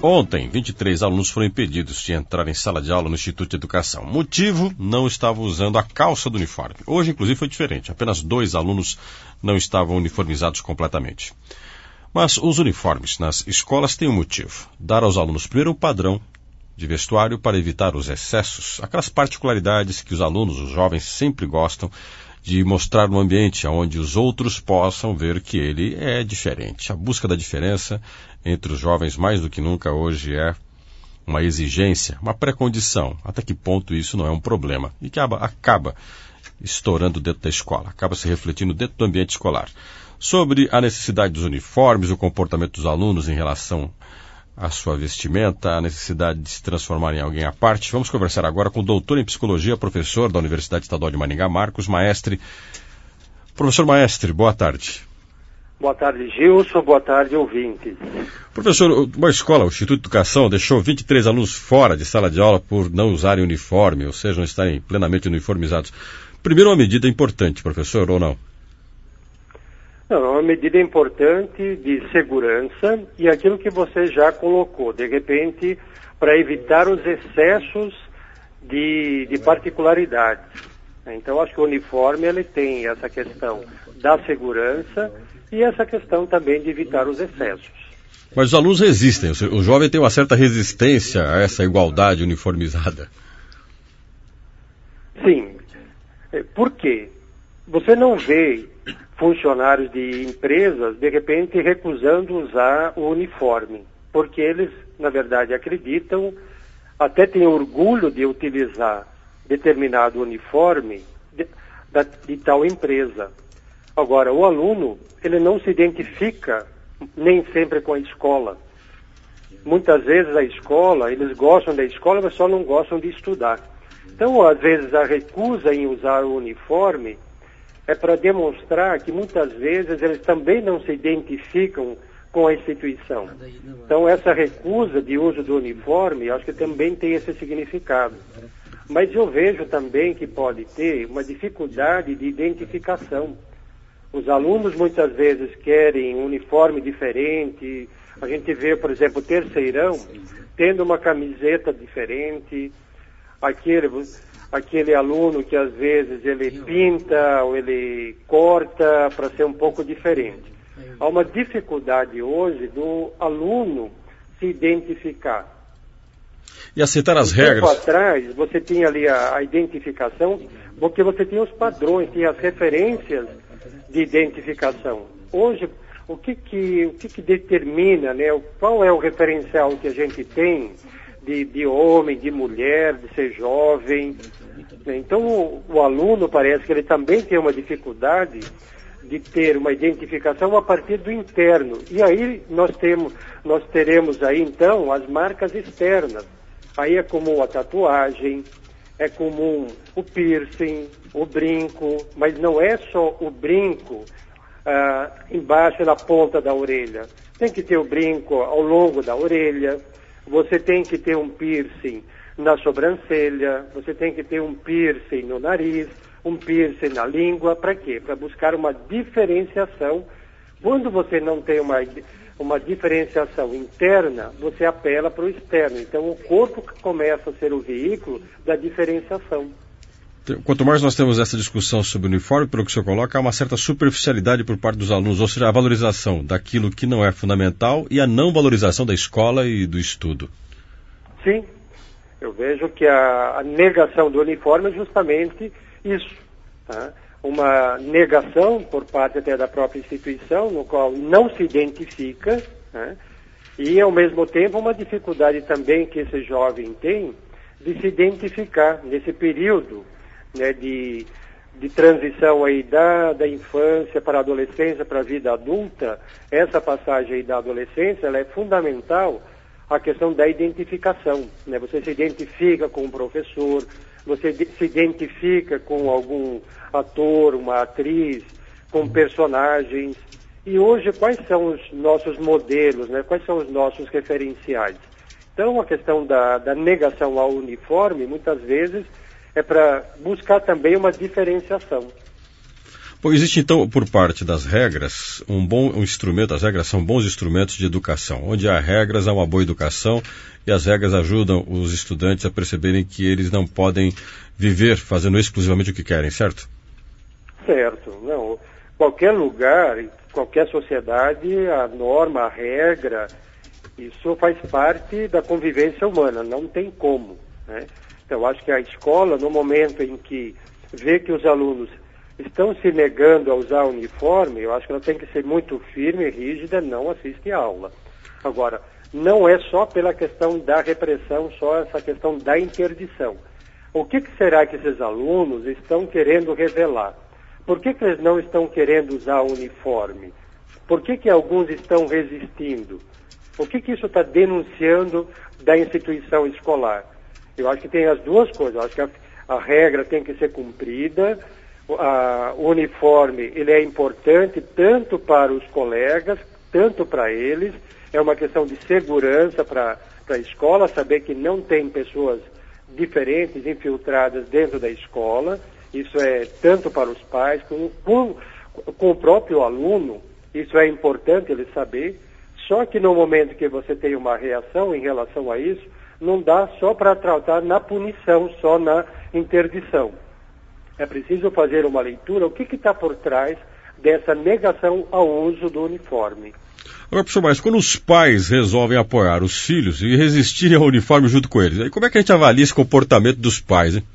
Ontem, 23 alunos foram impedidos de entrar em sala de aula no Instituto de Educação. Motivo, não estavam usando a calça do uniforme. Hoje, inclusive, foi diferente. Apenas 2 alunos não estavam uniformizados completamente. Mas os uniformes nas escolas têm um motivo. Dar aos alunos primeiro o padrão de vestuário para evitar os excessos, aquelas particularidades que os alunos, os jovens, sempre gostam de mostrar no ambiente onde os outros possam ver que ele é diferente. A busca da diferença entre os jovens, mais do que nunca hoje, é uma exigência, uma pré-condição. Até que ponto isso não é um problema? E que acaba estourando dentro da escola, acaba se refletindo dentro do ambiente escolar. Sobre a necessidade dos uniformes, o comportamento dos alunos em relação à sua vestimenta, a necessidade de se transformar em alguém à parte. Vamos conversar agora com o doutor em psicologia, professor da Universidade Estadual de Maringá, Marcos Maestre. Professor Maestre, boa tarde. Boa tarde, Gilson. Boa tarde, ouvintes. Professor, uma escola, o Instituto de Educação, deixou 23 alunos fora de sala de aula por não usarem uniforme, ou seja, não estarem plenamente uniformizados. Primeiro, uma medida importante, professor, ou não? Não, é uma medida importante de segurança e aquilo que você já colocou, de repente, para evitar os excessos de particularidades. Então, acho que o uniforme ele tem essa questão da segurança e essa questão também de evitar os excessos. Mas os alunos resistem, o jovem tem uma certa resistência a essa igualdade uniformizada. Sim. Por quê? Você não vê funcionários de empresas, de repente, recusando usar o uniforme, porque eles, na verdade, acreditam, até têm orgulho de utilizar determinado uniforme de tal empresa. Agora, o aluno, ele não se identifica nem sempre com a escola. Muitas vezes a escola, eles gostam da escola, mas só não gostam de estudar. Então, às vezes, a recusa em usar o uniforme é para demonstrar que muitas vezes eles também não se identificam com a instituição. Então, essa recusa de uso do uniforme, acho que também tem esse significado. Mas eu vejo também que pode ter uma dificuldade de identificação. Os alunos muitas vezes querem um uniforme diferente. A gente vê, por exemplo, o terceirão tendo uma camiseta diferente. Aquele aluno que às vezes ele pinta ou ele corta para ser um pouco diferente. Há uma dificuldade hoje do aluno se identificar. E aceitar as regras. Tempo atrás, você tinha ali a identificação, porque você tinha os padrões, tinha as referências de identificação. Hoje, o que determina, né? Qual é o referencial que a gente tem de homem, de mulher, de ser jovem? Então, o aluno parece que ele também tem uma dificuldade de ter uma identificação a partir do interno. E aí nós teremos aí, então, as marcas externas. Aí é comum a tatuagem, é comum o piercing, o brinco, mas não é só o brinco embaixo na ponta da orelha. Tem que ter o brinco ao longo da orelha, você tem que ter um piercing na sobrancelha, você tem que ter um piercing no nariz, um piercing na língua. Para quê? Para buscar uma diferenciação. Quando você não tem uma diferenciação interna, você apela para o externo. Então o corpo começa a ser o veículo da diferenciação. Quanto mais nós temos essa discussão sobre o uniforme, pelo que o senhor coloca, há uma certa superficialidade por parte dos alunos, ou seja, a valorização daquilo que não é fundamental e a não valorização da escola e do estudo. Sim, eu vejo que a negação do uniforme é justamente isso, tá? Uma negação por parte até da própria instituição, no qual não se identifica, né? E ao mesmo tempo uma dificuldade também que esse jovem tem de se identificar nesse período, né, de transição aí da infância para a adolescência, para a vida adulta. Essa passagem aí da adolescência, ela é fundamental, a questão da identificação, né? Você se identifica com um professor, você se identifica com algum ator, uma atriz, com personagens. E hoje, quais são os nossos modelos, né? Quais são os nossos referenciais? Então, a questão da negação ao uniforme, muitas vezes, é para buscar também uma diferenciação. Bom, existe então, por parte das regras, um instrumento, as regras são bons instrumentos de educação. Onde há regras, há uma boa educação, e as regras ajudam os estudantes a perceberem que eles não podem viver fazendo exclusivamente o que querem, certo? Certo. Não, qualquer lugar, qualquer sociedade, a norma, a regra, isso faz parte da convivência humana, não tem como, né? Então, acho que a escola, no momento em que vê que os alunos estão se negando a usar uniforme, eu acho que ela tem que ser muito firme e rígida, não assiste a aula. Agora, não é só pela questão da repressão, só essa questão da interdição. O que será que esses alunos estão querendo revelar? Por que eles não estão querendo usar o uniforme? Por que alguns estão resistindo? O que isso está denunciando da instituição escolar? Eu acho que tem as duas coisas. Eu acho que a regra tem que ser cumprida, o uniforme ele é importante tanto para os colegas, tanto para eles. É uma questão de segurança para a escola, saber que não tem pessoas diferentes, infiltradas dentro da escola. Isso é tanto para os pais, com o próprio aluno, isso é importante ele saber. Só que no momento que você tem uma reação em relação a isso, não dá só para tratar na punição, só na interdição. É preciso fazer uma leitura, o que está por trás dessa negação ao uso do uniforme. Agora, professor, mas quando os pais resolvem apoiar os filhos e resistirem ao uniforme junto com eles, aí como é que a gente avalia esse comportamento dos pais, hein?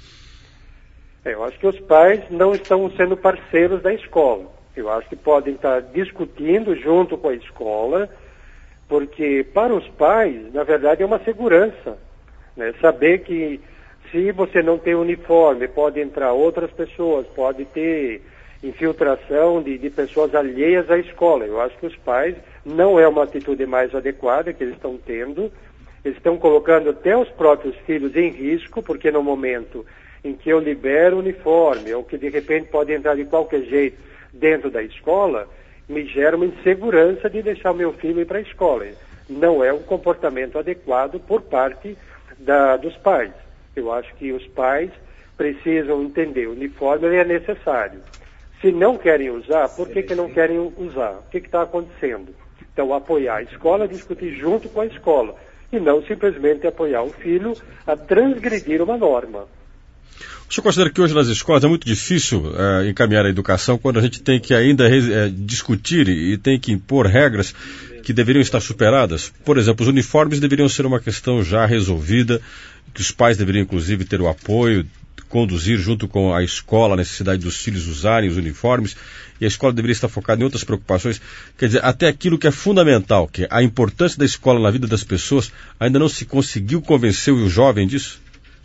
Eu acho que os pais não estão sendo parceiros da escola. Eu acho que podem estar discutindo junto com a escola, porque para os pais, na verdade, é uma segurança, né? Saber que se você não tem uniforme, pode entrar outras pessoas, pode ter infiltração de pessoas alheias à escola. Eu acho que os pais não é uma atitude mais adequada que eles estão tendo. Eles estão colocando até os próprios filhos em risco, porque no momento em que eu libero o uniforme, ou que de repente pode entrar de qualquer jeito dentro da escola, me gera uma insegurança de deixar o meu filho ir para a escola. Não é um comportamento adequado por parte dos pais. Eu acho que os pais precisam entender, o uniforme ele é necessário. Se não querem usar, por que não querem usar? O que está acontecendo? Então, apoiar a escola, discutir junto com a escola, e não simplesmente apoiar o filho a transgredir uma norma. O senhor considera que hoje nas escolas é muito difícil encaminhar a educação quando a gente tem que ainda discutir e tem que impor regras que deveriam estar superadas? Por exemplo, os uniformes deveriam ser uma questão já resolvida, que os pais deveriam inclusive ter o apoio, conduzir junto com a escola a necessidade dos filhos usarem os uniformes, e a escola deveria estar focada em outras preocupações. Quer dizer, até aquilo que é fundamental, que é a importância da escola na vida das pessoas, ainda não se conseguiu convencer o jovem disso?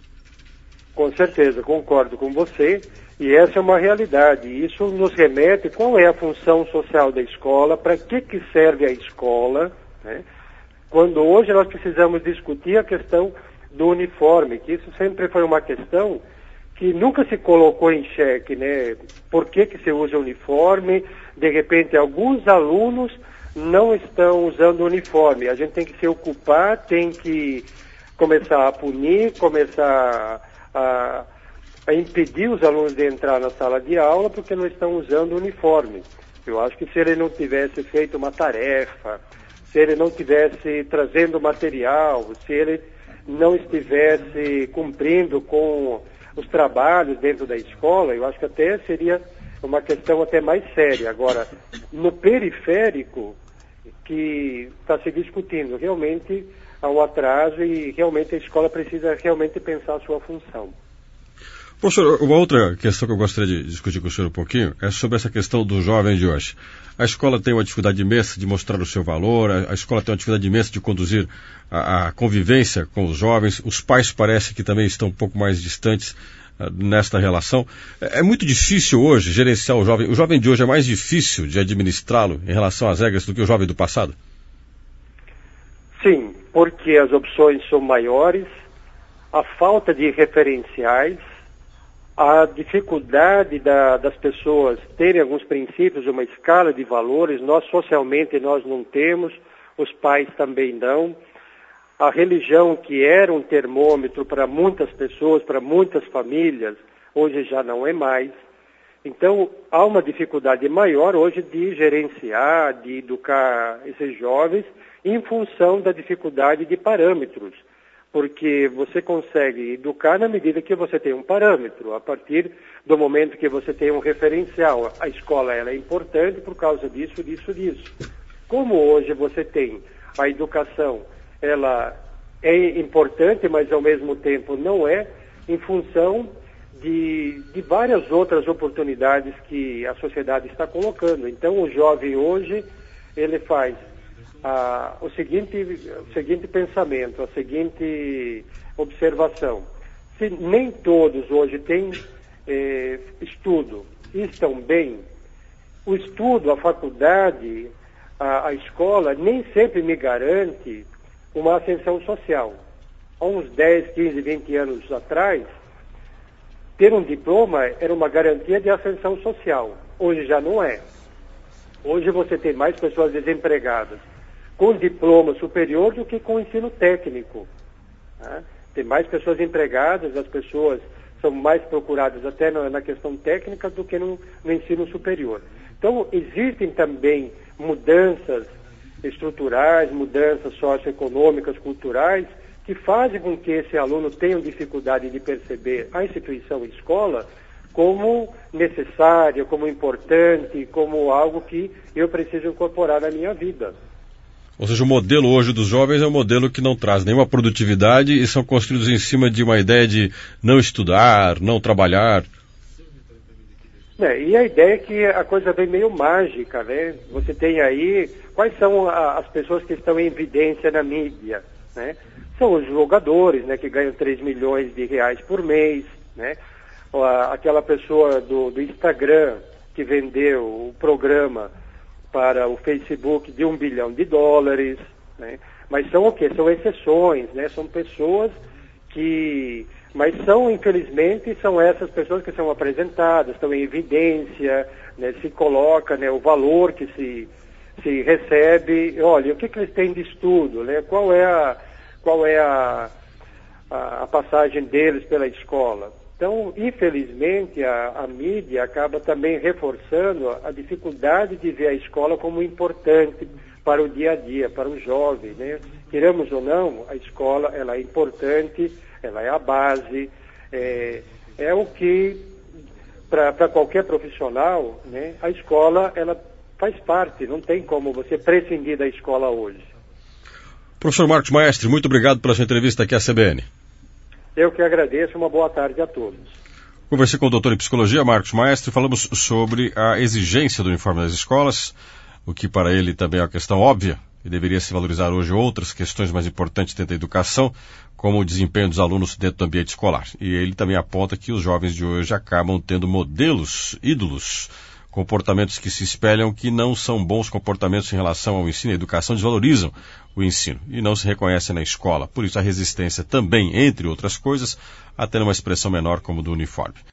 Com certeza, concordo com você, e essa é uma realidade. Isso nos remete qual é a função social da escola, para que serve a escola, né? Quando hoje nós precisamos discutir a questão do uniforme, que isso sempre foi uma questão que nunca se colocou em xeque, né? Por que se usa uniforme? De repente, alguns alunos não estão usando uniforme. A gente tem que se ocupar, tem que começar a punir, começar a impedir os alunos de entrar na sala de aula porque não estão usando uniforme. Eu acho que se ele não tivesse feito uma tarefa, se ele não tivesse trazendo material, se ele não estivesse cumprindo com os trabalhos dentro da escola, eu acho que até seria uma questão até mais séria. Agora, no periférico, que está se discutindo, realmente há um atraso e realmente a escola precisa realmente pensar a sua função. Professor, uma outra questão que eu gostaria de discutir com o senhor um pouquinho é sobre essa questão do jovem de hoje. A escola tem uma dificuldade imensa de mostrar o seu valor, a escola tem uma dificuldade imensa de conduzir a convivência com os jovens, os pais parecem que também estão um pouco mais distantes nesta relação. É muito difícil hoje gerenciar o jovem. O jovem de hoje é mais difícil de administrá-lo em relação às regras do que o jovem do passado? Sim, porque as opções são maiores, a falta de referenciais, a dificuldade das pessoas terem alguns princípios, uma escala de valores, nós socialmente nós não temos, os pais também não. A religião, que era um termômetro para muitas pessoas, para muitas famílias, hoje já não é mais. Então, há uma dificuldade maior hoje de gerenciar, de educar esses jovens em função da dificuldade de parâmetros, porque você consegue educar na medida que você tem um parâmetro, a partir do momento que você tem um referencial. A escola ela é importante por causa disso, disso, disso. Como hoje você tem a educação, ela é importante, mas ao mesmo tempo não é, em função de várias outras oportunidades que a sociedade está colocando. Então, o jovem hoje, ele faz o seguinte pensamento, a seguinte observação. Se nem todos hoje têm estudo e estão bem, o estudo, a faculdade, a escola, nem sempre me garante uma ascensão social. Há uns 10, 15, 20 anos atrás, ter um diploma era uma garantia de ascensão social. Hoje já não é. Hoje você tem mais pessoas desempregadas com diploma superior do que com ensino técnico. Né? Tem mais pessoas empregadas, as pessoas são mais procuradas até na questão técnica do que no ensino superior. Então, existem também mudanças estruturais, mudanças socioeconômicas, culturais, que fazem com que esse aluno tenha dificuldade de perceber a instituição escola como necessária, como importante, como algo que eu preciso incorporar na minha vida. Ou seja, o modelo hoje dos jovens é um modelo que não traz nenhuma produtividade e são construídos em cima de uma ideia de não estudar, não trabalhar. E a ideia é que a coisa vem meio mágica, né? Você tem aí, quais são as pessoas que estão em evidência na mídia, né? São os jogadores, né, que ganham 3 milhões de reais por mês, né? Aquela pessoa do Instagram que vendeu o programa para o Facebook de $1 bilhão, né? Mas são o quê? São exceções, né? São pessoas que... Mas infelizmente, são essas pessoas que são apresentadas, estão em evidência, né? Se coloca, né, o valor que se recebe. Olha, o que eles têm de estudo, né? Qual é a passagem deles pela escola? Então, infelizmente, a mídia acaba também reforçando a dificuldade de ver a escola como importante para o dia a dia, para o jovem, né? Queremos ou não, a escola ela é importante, ela é a base, é o que, para qualquer profissional, né, a escola ela faz parte, não tem como você prescindir da escola hoje. Professor Marcos Maestre, muito obrigado pela sua entrevista aqui à CBN. Eu que agradeço, uma boa tarde a todos. Conversei com o doutor em psicologia, Marcos Maestre, falamos sobre a exigência do uniforme das escolas, o que para ele também é uma questão óbvia, e deveria se valorizar hoje outras questões mais importantes dentro da educação, como o desempenho dos alunos dentro do ambiente escolar. E ele também aponta que os jovens de hoje acabam tendo modelos, ídolos, comportamentos que se espelham que não são bons comportamentos em relação ao ensino e à educação, desvalorizam o ensino e não se reconhecem na escola. Por isso a resistência também, entre outras coisas, a ter uma expressão menor como do uniforme.